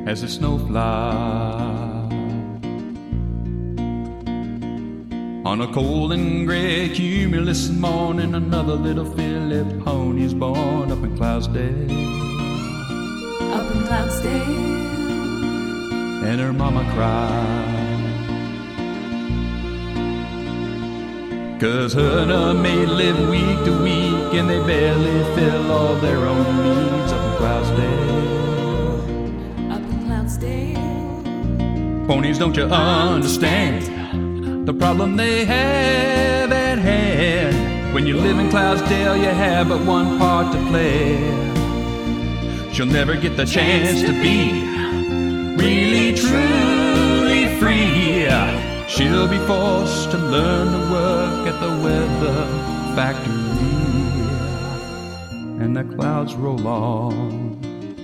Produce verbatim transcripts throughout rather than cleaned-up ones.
as a snowfly. On a cold and gray cumulus morning, another little filly pony's born up in Cloudsdale. Up in Cloudsdale. And her mama cried, 'cause her and her maid live week to week, and they barely fill all their own needs up in Cloudsdale. Up in Cloudsdale. Ponies, don't you understand the problem they have at hand? When you live in Cloudsdale, you have but one part to play. She'll never get the chance to be really, truly free. She'll be forced to learn to work at the weather factory, and the clouds roll on.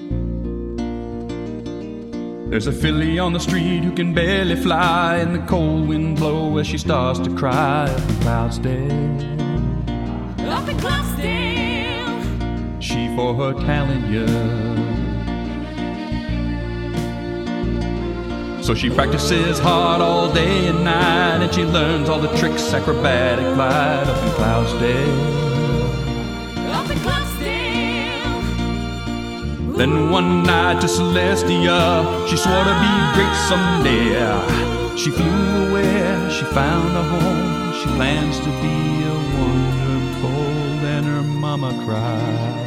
There's a filly on the street who can barely fly, and the cold wind blow as she starts to cry up in Cloudsdale. Up in Cloudsdale. She for her talent yearns. So she practices hard all day and night, and she learns all the tricks acrobatic glide up in Cloudsdale. Up in Cloudsdale. Then one night to Celestia, she swore to be great someday. She flew away, she found a home, she plans to be a wonderful, and her mama cried.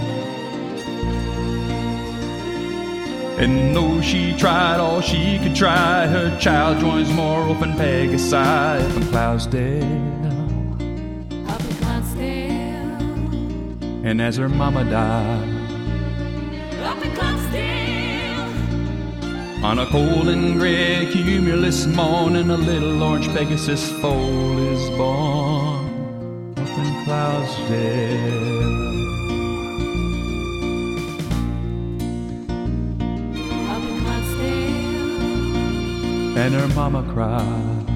And though she tried all she could try, her child joins Morph and Pegasi up in Cloudsdale. Up in Cloudsdale. And as her mama died, Up in Cloudsdale. on a cold and gray cumulus morning, a little orange Pegasus foal is born up in Cloudsdale. And her mama cried,